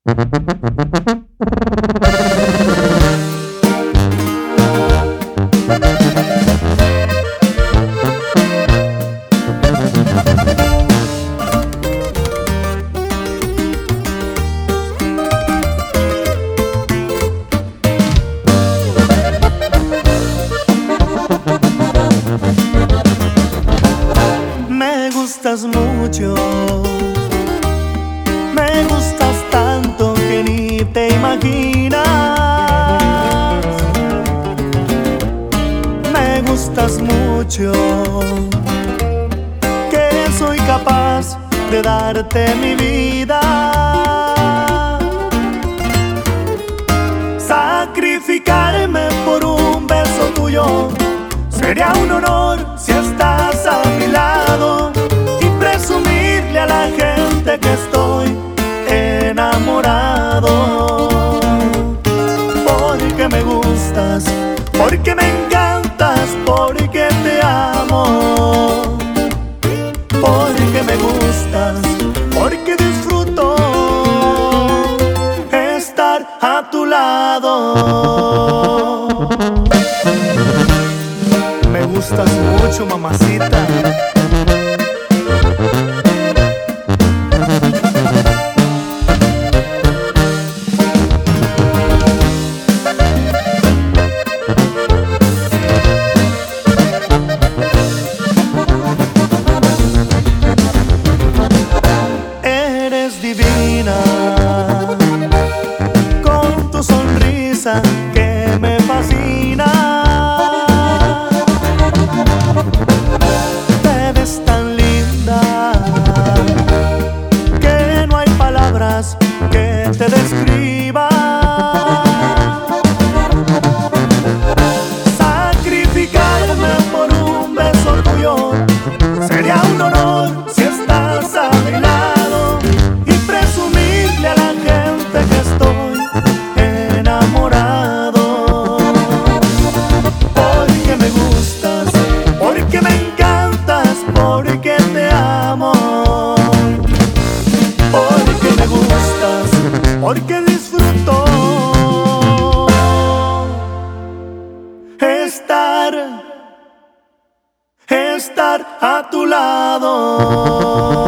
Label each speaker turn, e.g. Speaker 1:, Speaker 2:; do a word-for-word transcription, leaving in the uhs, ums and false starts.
Speaker 1: Me gustas mucho, me gustas tanto que ni te imaginas. Me gustas mucho, que soy capaz de darte mi vida. Sacrificarme por un beso tuyo sería un honor si estás a mi lado, y presumirle a la gente que estoy enamorado. Porque me gustas, porque me encantas, porque te amo. Porque me gustas, porque disfruto estar a tu lado. Me gustas mucho, mamacita. Eres divina, con tu sonrisa que me fascina. Que te describa. Sacrificarme por un beso tuyo sería un honor si estás a mi lado, y presumirle a la gente que estoy enamorado. Porque me gustas, porque me encantas, porque te amo. Porque disfruto estar, estar a tu lado.